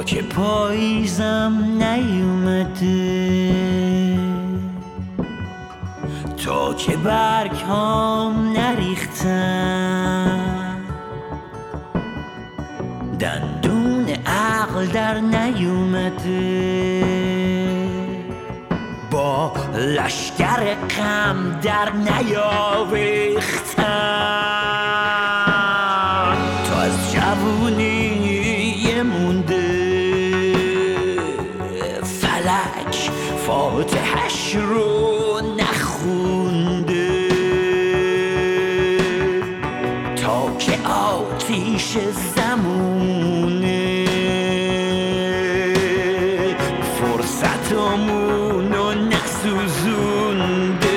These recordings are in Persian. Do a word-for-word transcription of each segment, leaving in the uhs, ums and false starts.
تا که پاییزم نیومده، تا که برگ هام نریختن، دندون عقل در نیومده، با لشگر غم در نیاویختن، تا از جوونی مونده فلک فاتحش رو نخونده، تا که آتیش زمونه فرصتمونو نسوزونده.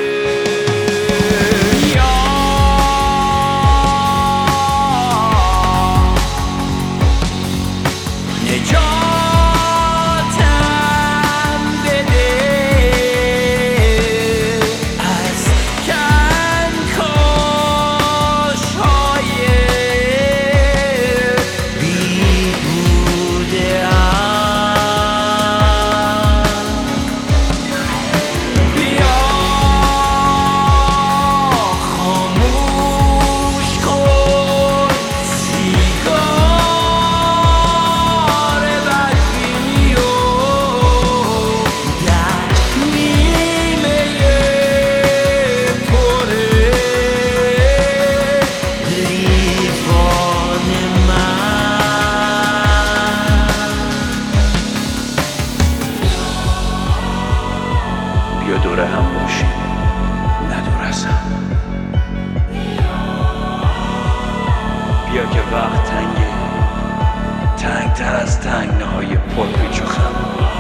بیا دوره هم باشیم، نه دور از هم. بیا که وقت تنگه، تنگ تر از تنگناهای پرپیچ و خم.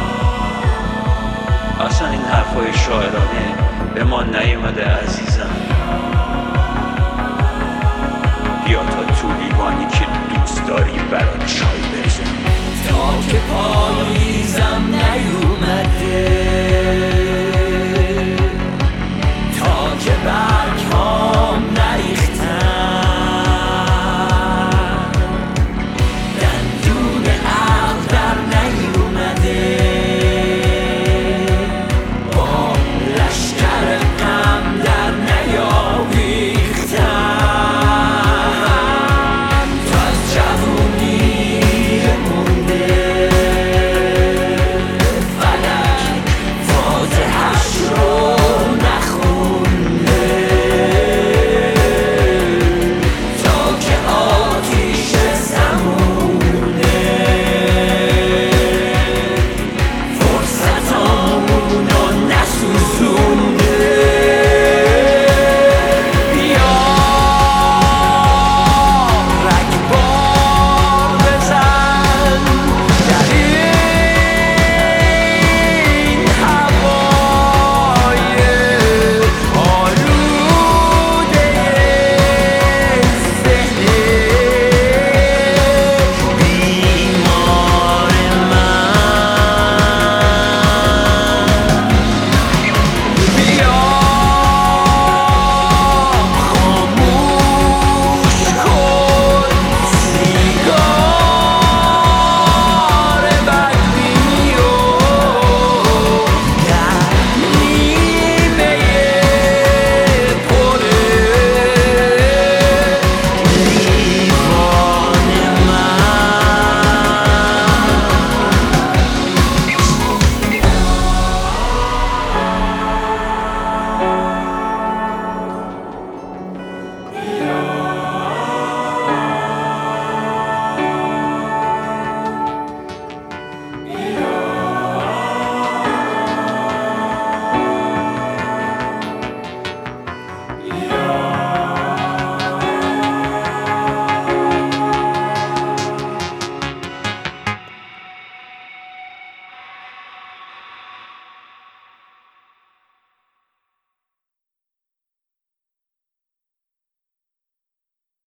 اصلا این حرفای شاعرانه به ما نیومده عزیزم. بیا تا تو لیوانی که دوست داری برات چای بریزم، تا که پاییزم